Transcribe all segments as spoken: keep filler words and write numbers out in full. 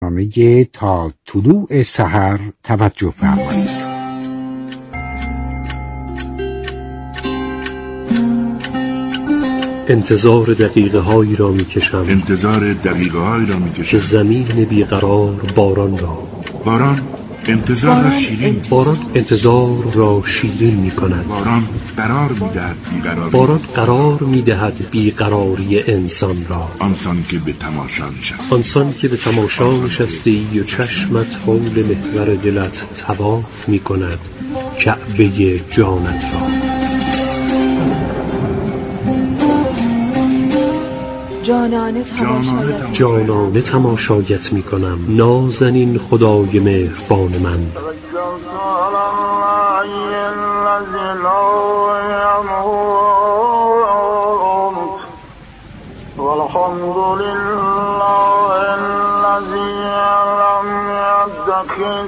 برنامه تا طلوع سحر توجه فرمایید. انتظار دقیقه هایی را می کشم انتظار دقیقه هایی را می کشم که زمین بیقرار باران را باران انتظار را شیرین باران انتظار را شیرین می کند. باران قرار می دهد بیقراری باران قرار می دهد بیقراری انسان را. آنسان که به تماشا نشسته آنسان که به تماشا نشسته و چشمت حول محور دلت طواف می کند کعبه جانت را. جانانه تماشایت جانانه تماشایت می کنم نازنین خدای مهربان من. والحمد لله الذي لم يتخذ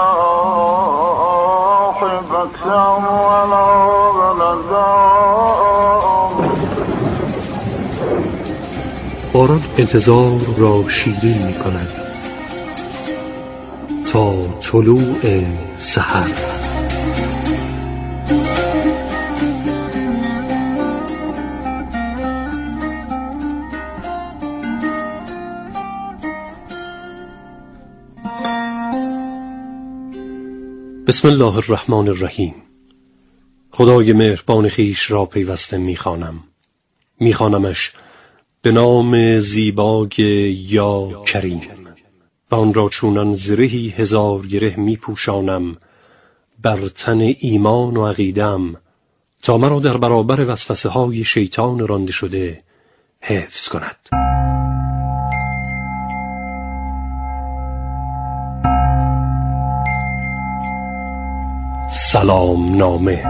صاحبة ولا ولدا. باران انتظار را شیرین می کند تا طلوع سحر. بسم الله الرحمن الرحیم. خدای مهربان خویش را پیوسته می‌خوانم. می‌خوانمش به نام زیبای یا کریم و آن را چونان زرهی هزار گره می پوشانم بر تن ایمان و عقیدم تا مرا در برابر وسوسه های شیطان رانده شده حفظ کند. سلام نامه.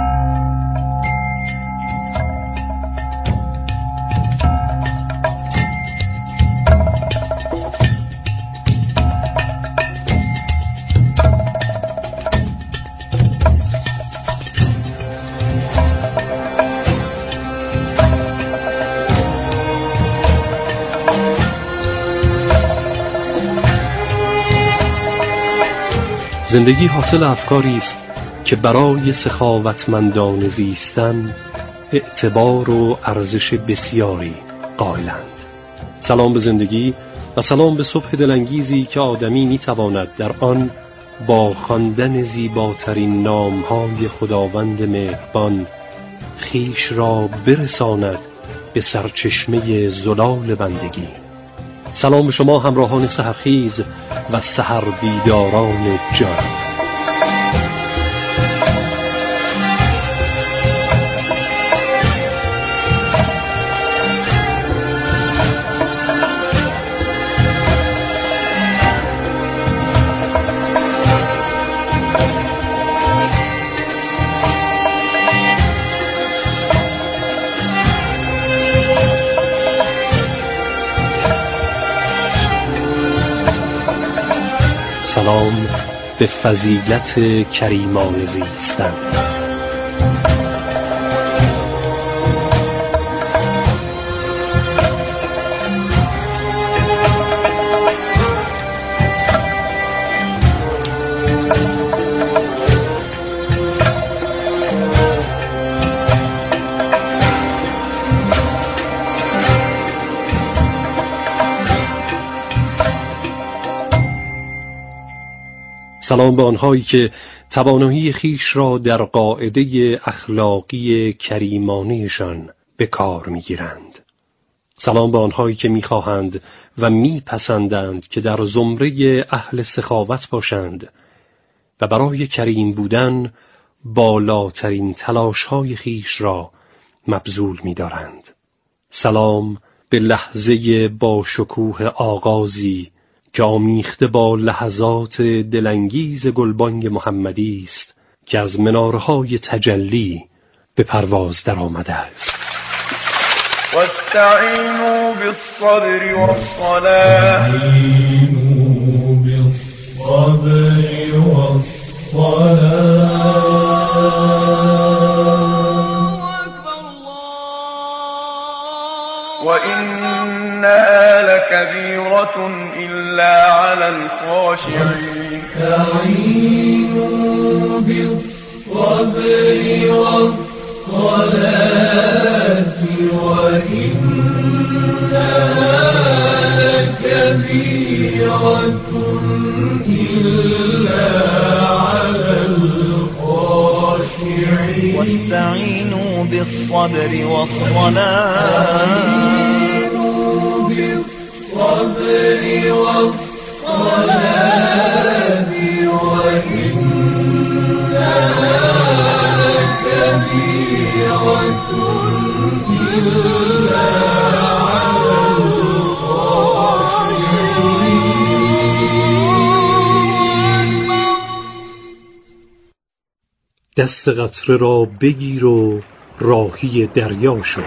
زندگی حاصل افکاری است که برای سخاوتمندان زیستن اعتبار و ارزش بسیاری قائلند. سلام به زندگی و سلام به صبح دلانگیزی که آدمی میتواند در آن با خواندن زیباترین نامهای خداوند مهربان خیش را برساند به سرچشمه زلال بندگی. سلام به شما همراهان سحرخیز و سحر بیداران جان. سلام به فضیلت کریمان زیستن. سلام به آنهایی که توانایی خیش را در قاعده اخلاقی کریمانه‌شان به کار می‌گیرند. سلام به آنهایی که می‌خواهند و می‌پسندند که در زمره اهل سخاوت باشند و برای کریم بودن بالاترین تلاش‌های خیش را مبذول می‌دارند. سلام به لحظه با شکوه آغازی که آمیخته با لحظات دلانگیز گلبانگ محمدی است که از منارهای تجلی به پرواز در آمده است. واستعینوا بالصبر والصلاة بالصبر والصلاة وإنها لكبيرة إلا على الخاشعين الخاشعين استعينوا بالصبر والصلاة وإنها لكبيرة إلا على الخاشعين واستعينوا بالصبر والصلاة بالصبر والصلاة وإنها لكبيرة إلا على الخاشعين. دست قطره را بگیر و راهی دریا شو.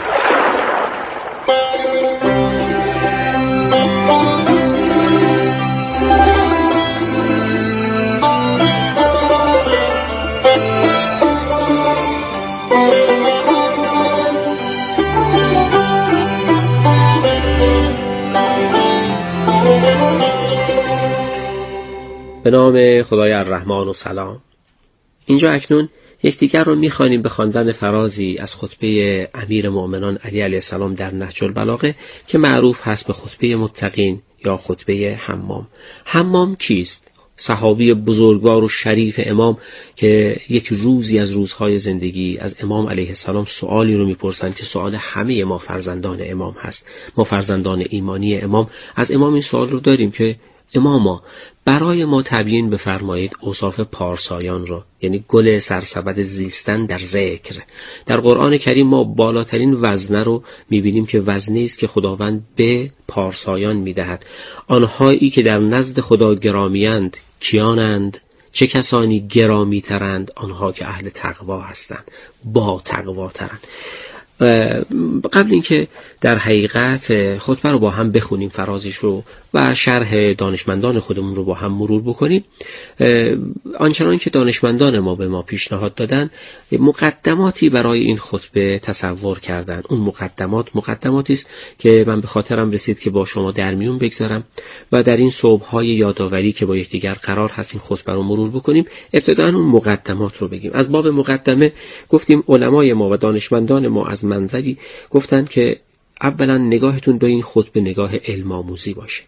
به نام خدای الرحمن و سلام. اینجا اکنون یکدیگر رو می‌خوانیم به خواندن فرازی از خطبه امیر مؤمنان علی علیه السلام در نهج البلاغه که معروف هست به خطبه متقین یا خطبه حمام. حمام کیست؟ صحابی بزرگوار و شریف امام که یک روزی از روزهای زندگی از امام علیه السلام سوالی رو میپرسند که سوال همه ما فرزندان امام هست. ما فرزندان ایمانی امام از امام این سوال رو داریم که اماما برای ما تبیین بفرمایید اوصاف پارسایان را، یعنی گل سرسبد زیستن در ذکر. در قرآن کریم ما بالاترین وزنه رو میبینیم که وزنی است که خداوند به پارسایان میدهد. آنهایی که در نزد خدا گرامیند کیانند؟ چه کسانی گرامی ترند؟ آنها که اهل تقوا هستند، با تقوا ترند. قبل اینکه در حقیقت خطبه رو با هم بخونیم، فرازیش رو و شرح دانشمندان خودمون رو با هم مرور بکنیم، آنچنان که دانشمندان ما به ما پیشنهاد دادن مقدماتی برای این خطبه تصور کردن. اون مقدمات مقدماتی است که من به خاطرم رسید که با شما در میون بگذارم و در این صبح‌های یادآوری که با یکدیگر قرار هست این خطبه رو مرور بکنیم ابتداً اون مقدمات رو بگیم. از باب مقدمه گفتیم علمای ما و دانشمندان ما از منظری گفتن که اولا نگاهتون به این خطبه نگاه علم آموزی باشه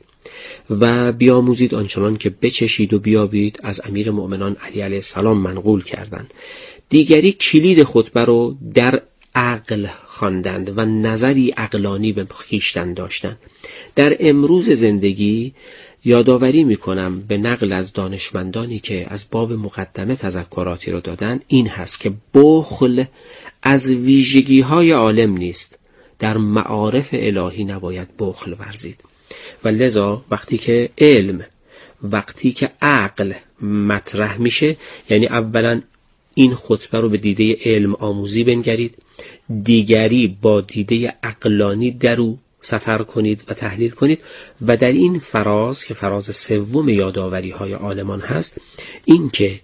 و بیاموزید آنچنان که بچشید و بیابید از امیر مؤمنان علی علیه السلام منقول کردن. دیگری کلید خطبه رو در عقل خواندند و نظری عقلانی به خویشتن داشتند. در امروز زندگی یادآوری میکنم به نقل از دانشمندانی که از باب مقدمه تذکراتی رو دادن این هست که بخل از ویژگی های عالم نیست. در معارف الهی نباید بخل ورزید و لذا وقتی که علم وقتی که عقل مطرح میشه، یعنی اولا این خطبه رو به دیده علم آموزی بنگرید، دیگری با دیده عقلانی درو سفر کنید و تحلیل کنید و در این فراز که فراز سوم یادآوری های عالمان هست این که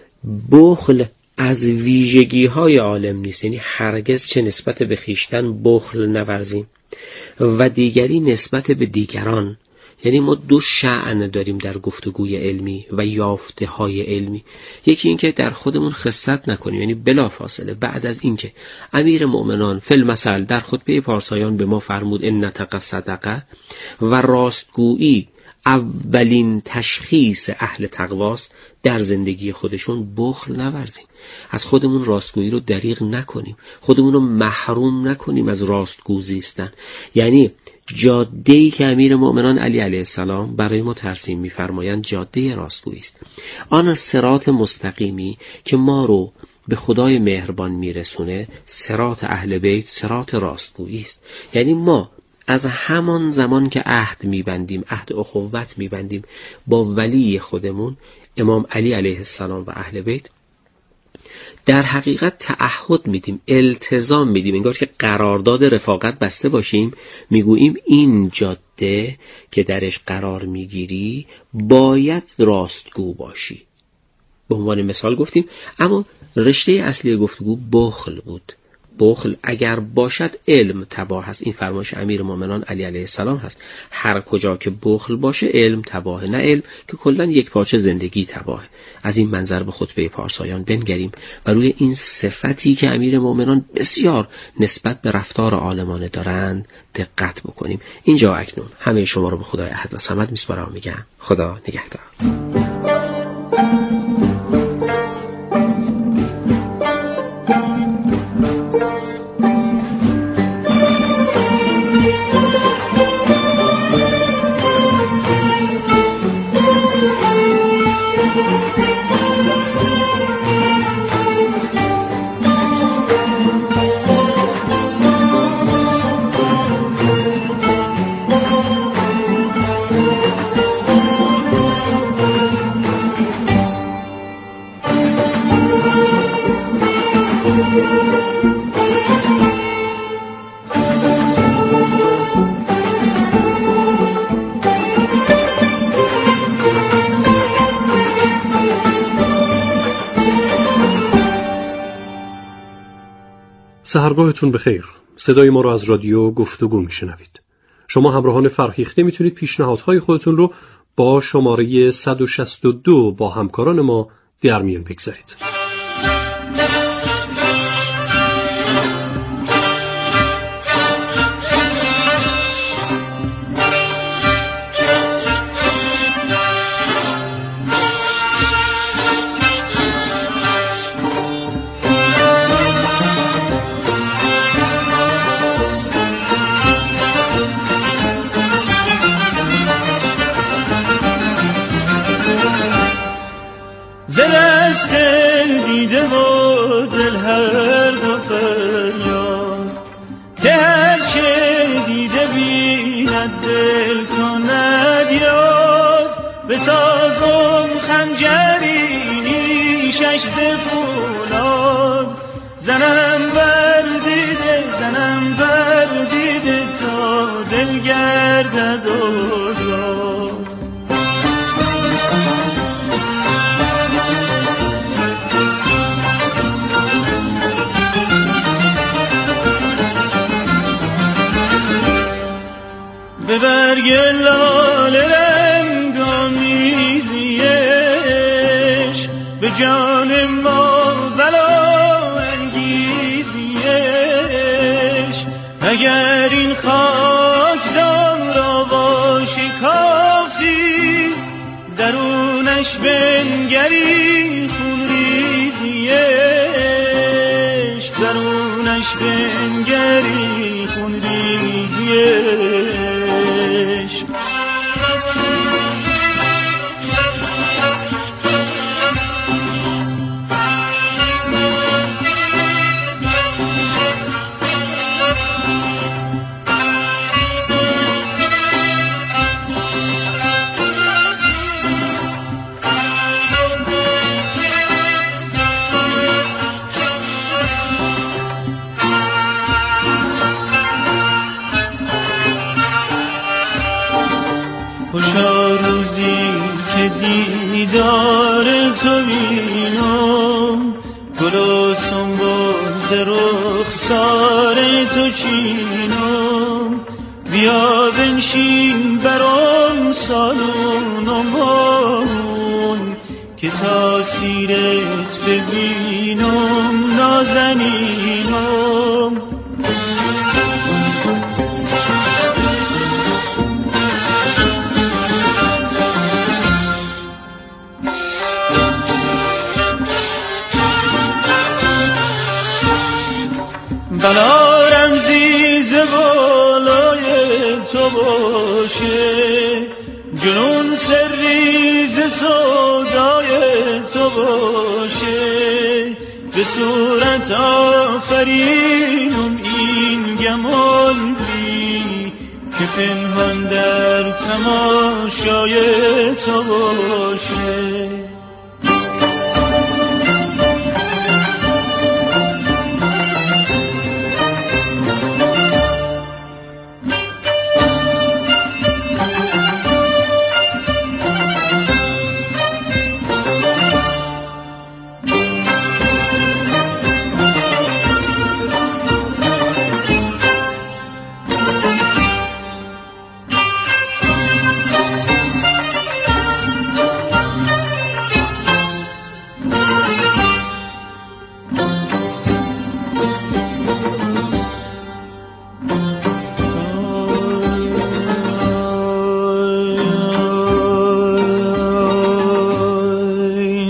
بخل از ویژگی های عالم نیست، یعنی هرگز چه نسبت به خیشتن بخل نورزیم و دیگری نسبت به دیگران. یعنی ما دو شأن داریم در گفتگوی علمی و یافته های علمی. یکی این که در خودمون خست نکنیم، یعنی بلا فاصله بعد از این که امیر مؤمنان فی المثل در خطبه پارسایان به ما فرمود ان نطق صدقه و راستگویی اولین تشخیص اهل تقواست، در زندگی خودشون بخل نورزیم، از خودمون راستگویی رو دریغ نکنیم، خودمون رو محروم نکنیم از راستگو زیستن. یعنی جاده‌ای که امیر مؤمنان علی علیه السلام برای ما ترسیم می‌فرمایند جاده راستگویی است. آن صراط مستقیمی که ما رو به خدای مهربان میرسونه، صراط اهل بیت، صراط راستگویی است. یعنی ما از همان زمان که عهد میبندیم، عهد اخوت میبندیم با ولی خودمون امام علی علیه السلام و اهل بیت، در حقیقت تعهد میدیم، التزام میدیم، انگار که قرارداد رفاقت بسته باشیم. میگوییم این جاده که درش قرار میگیری باید راستگو باشی. به عنوان مثال گفتیم، اما رشته اصلی گفتگو بخل بود. بخل اگر باشد علم تباه هست. این فرمایش امیر مومنان علی علیه السلام هست. هر کجا که بخل باشه علم تباه، نه علم که کلا یک پارچه زندگی تباه. از این منظر به خطبه پارسایان بنگریم و روی این صفتی که امیر مومنان بسیار نسبت به رفتار عالمانه دارند دقت بکنیم. اینجا اکنون همه شما رو به خدای احد و صمد میسپارم و میگم خدا نگهدار. سحرگاهتون بخیر. صدای ما رو از رادیو گفتگو میشنوید. شما همراهان فرهیخته میتونید پیشنهادهای خودتون رو با شماره صد و شصت و دو با همکاران ما در میان بگذارید. زنم بردیده زنم بردیده تا دل گردد آزاد. به برگ لاله رنگامیزیش به جان ما اگر این خاک دام باشه کافی درونش بنگری خون ریزیش درونش بنگری خون ریزیش. خوشا روزی که دیدار تو بینم گل و سنبل ز رخسار تو چینم. بیا بنشین برام سالونمون که تاثیرت ببینم نازنینم. بلا رمزی ز بالای تو باشه جنون سری ز سودای تو باشه به صورت آفرینم این گمان بی که پنهان در تماشای تو باشه.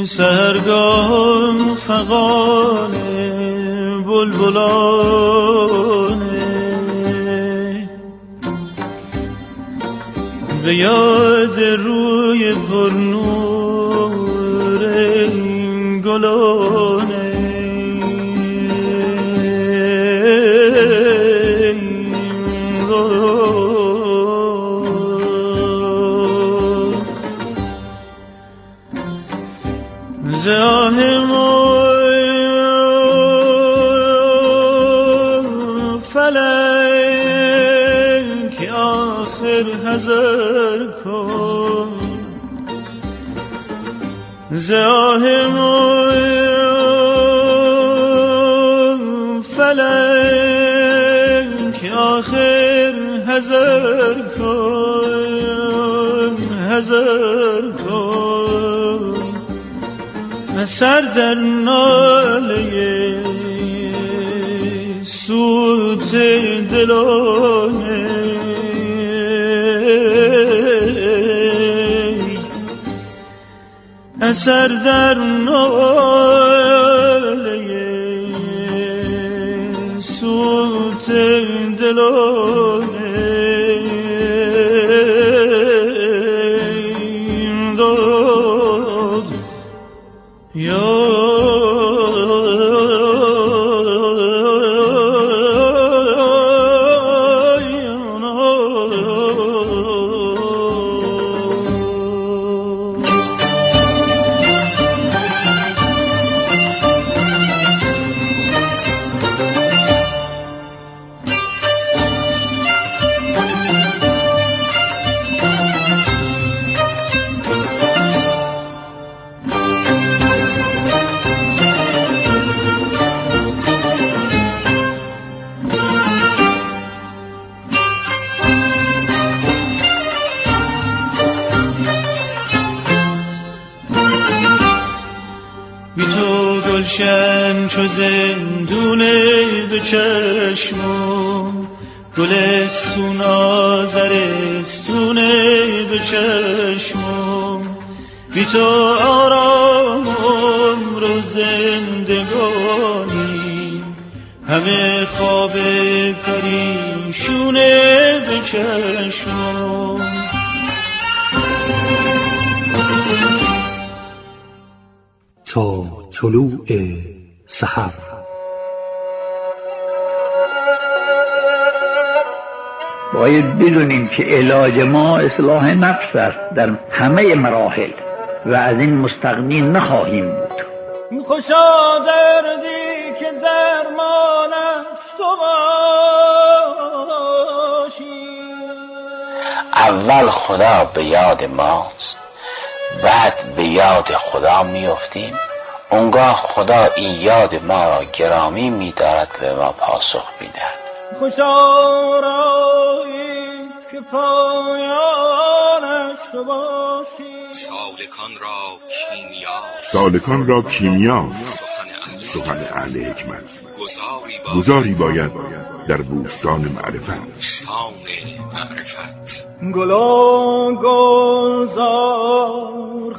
سحرگاه فغان بلبلانه به یاد روی پرنور گلانه زاهم فلک آخر حذر کن زاهم فلک آخر حذر کن حذر کن سر در ناله سوت دلانه اثر در ناله سوت دلانه داد یا گلشن چو زندونه به چشمم گلستون آذرستونه به چشمم بی تو آرام عمر و زندگانی همه خواب پریشونه به چشمم تا طلوع سحر باید بدونیم که علاج ما اصلاح نفس است در همه مراحل و از این مستغنی نخواهیم بود. خوشا دردی که درمانش تو باشی. اول خدا به یاد ماست، بعد به یاد خدا میافتیم. اونگاه خدا این یاد ما را گرامی می‌دارد و ما پاسخ می‌دهد. خوشا رایی که پایانش تو باشی. سالکان را کیمیا سالکان را کیمیاست سخن اهل حکمت. گذاری باید در بوستان معرفت. بوستان معرفت. گلا گلزار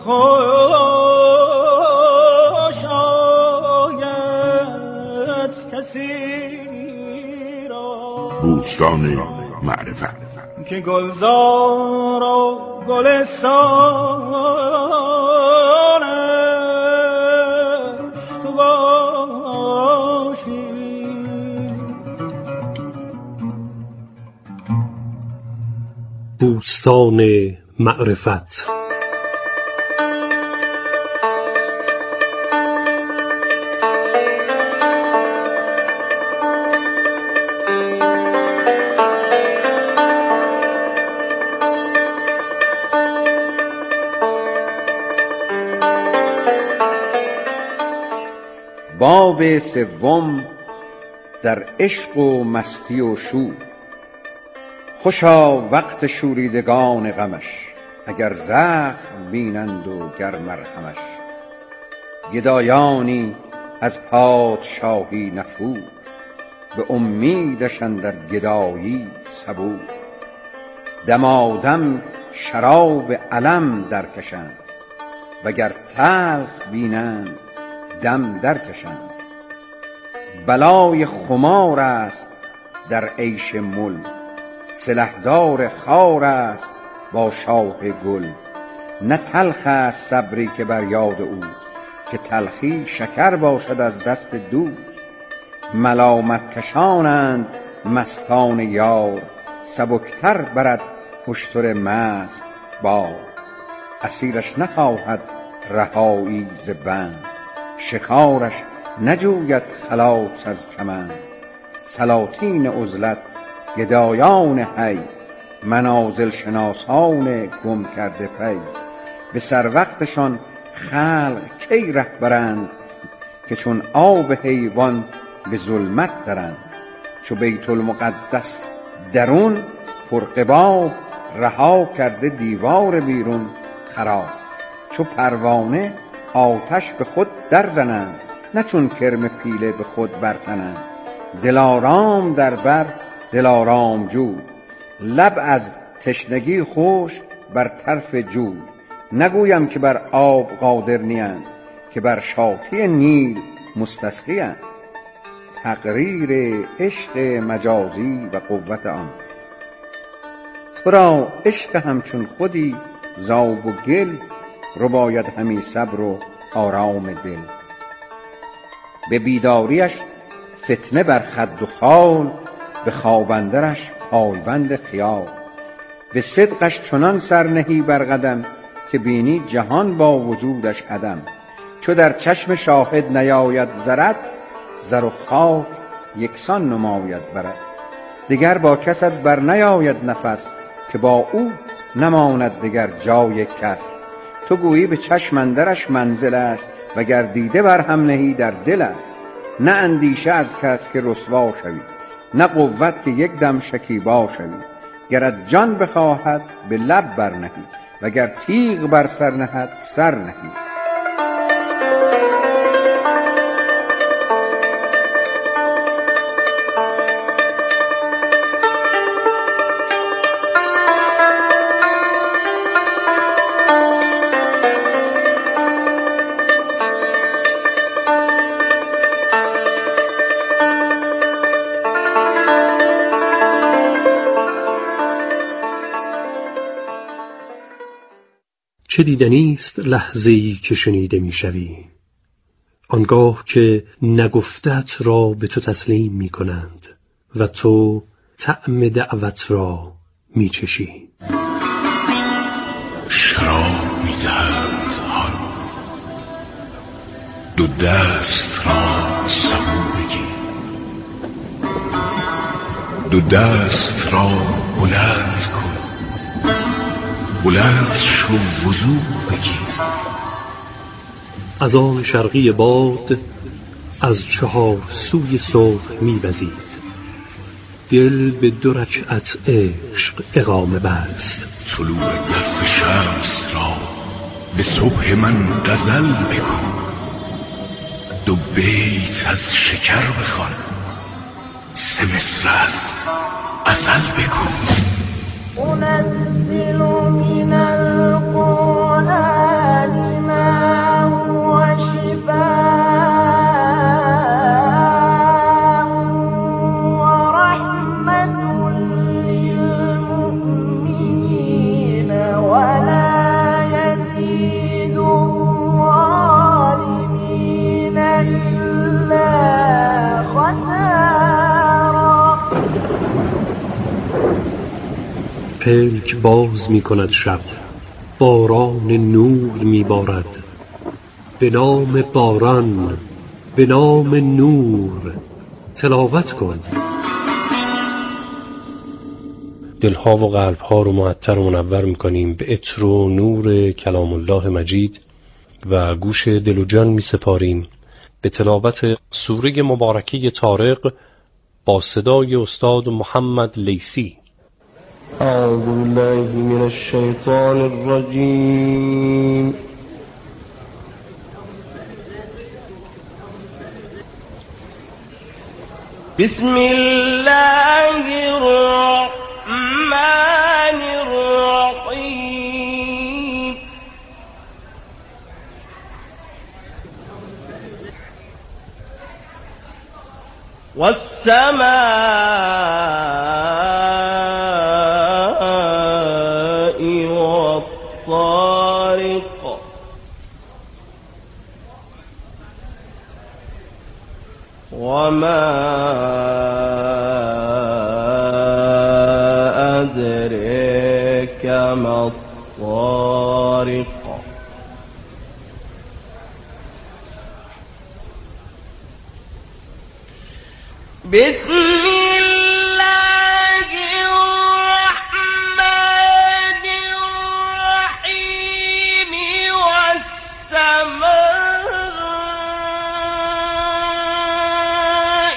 خوش آید کسی را. بوستان معرفت که گلزار و گلستانش تو باشی. بوستان معرفت. باب سوم در عشق و مستی و شور. خوشا وقت شوریدگان غمش، اگر زخم بینند و گر مرهمش. گدایانی از پادشاهی نفور، به امیدش اندر گدایی صبور. دمادم شراب الم درکشند، وگر تلخ بینند دم درکشند. بلای خمار است در عیش مل، سلحدار خار است با شاه گل. نه تلخ است صبری که بر یاد اوست، که تلخی شکر باشد از دست دوست. ملامت کشانند مستان یار، سبکتر برد اشتر مست بار. اسیرش نخواهد رهایی ز بند، شکارش نجوید خلاص از کمند. سلاطین عزلت گدایان حی، منازل شناسان گم کرده پی. به سر وقتشان خلق کی ره برند، که چون آب حیوان به ظلمت درند. چو بیت المقدس درون پرقباب، رها کرده دیوار بیرون خراب. چو پروانه آتش به خود در زنند، نه چون کرم پیله به خود برتنند. دلارام در بر دلارام جود، لب از تشنگی خوش بر طرف جود. نگویم که بر آب قادر نیند، که بر شاطی نیل مستسقیند. تقریر عشق مجازی و قوت آن، تو را عشق همچون خودی زاب و گل. رباید همی صبر و آرام دل. به بیداریش فتنه بر خد و خال، به خواب اندرش پایبند خیال. به صدقش چنان سرنهی بر قدم، که بینی جهان با وجودش عدم. چو در چشم شاهد نیاید زرت، زر و خاک یکسان نماید برد. دیگر با کست بر نیاید نفس، که با او نماند دیگر جای کس. تو گویی به چشم اندرش منزل است، وگر دیده بر هم نهی در دل است. نه اندیشه از کس که رسوا شوی، نه قوت که یک دم شکیبا شوی. گرت جان بخواهد به لب بر نهی، وگر تیغ بر سر نهد سر نهی. چه دیدنیست لحظه‌ای که شنیده میشوی، آنگاه که نگفتت را به تو تسلیم می کنند و تو طعم دعوت را می چشی. شراب می دهند حال، دو دست را سبو بگیر، دو دست را بلند کن، بلند شو وضو بگیر. از آن شرقی باد از چهار سوی صبح می‌وزید، دل به دو رکعت عشق اقامه بست. طلوع دف شمس را به صبح من غزل بگو، دو بیت از شکر بخوان، سه مصر از غزل بگو. أنزل من القرآن ما هو شفاء ورحمة للمؤمنين ولا يزيد الظالمين إلا خسارا. پلک باز می کند شب، باران نور می بارد. به نام باران، به نام نور تلاوت کن. دلها و قلبها رو معطر و منور می کنیم به عطر و نور کلام الله مجید و گوش دل و جان می سپاریم به تلاوت سوره مبارکه طارق با صدای استاد محمد لیثی. أعوذ بالله من الشيطان الرجيم. بسم الله الرحمن الرحيم. والسماء والطارق وما أدريك ما الطارق بسم الله الرحمن الرحيم والسماء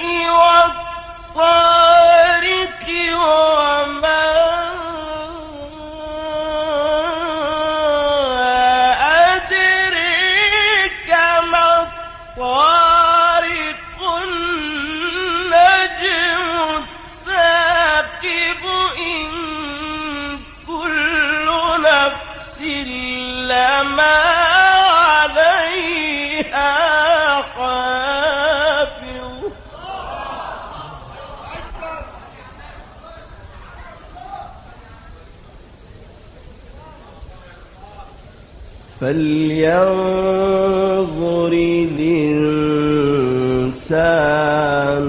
والطارق وما أدريك ما الطارق لما عليها حافظ فلينظر الإنسان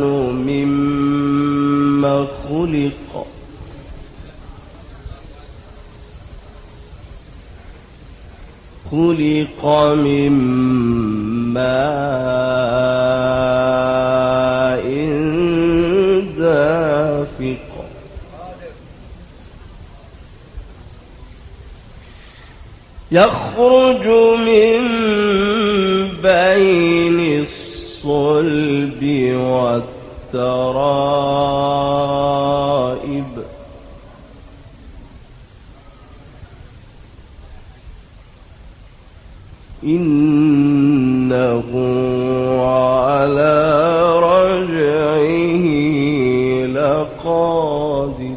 مما خلق خلق من ماء دافق يخرج من بين الصلب والترائب إنه على رجعه لقادر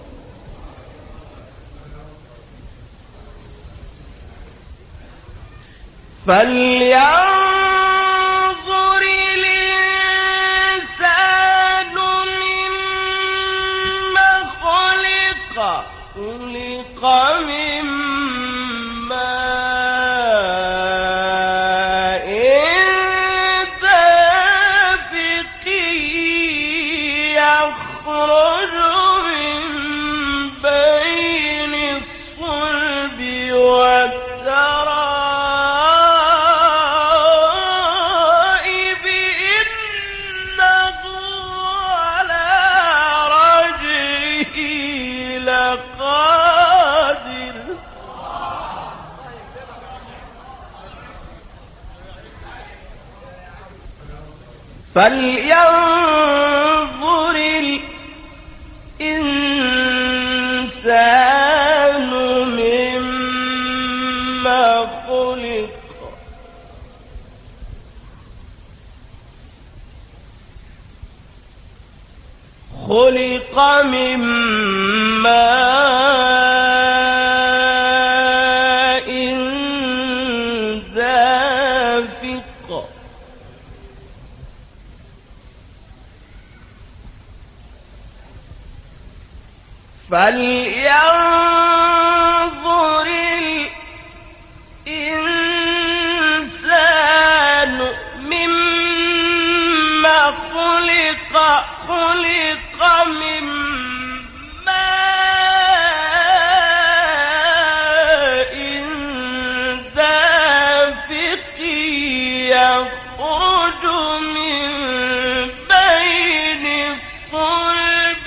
فلينظر الإنسان مما خلق خلق من فلينظر الإنسان مما خلق خلق من ماء دافق فلينظر الإنسان مما خلق خلق من ماء دافق يخرج من بين الصلب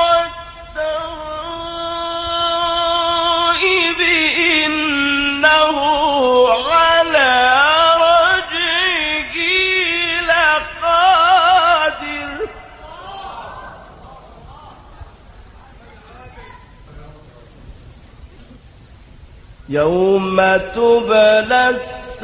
والترائب إنه على رجعه لقادر يوم تبلى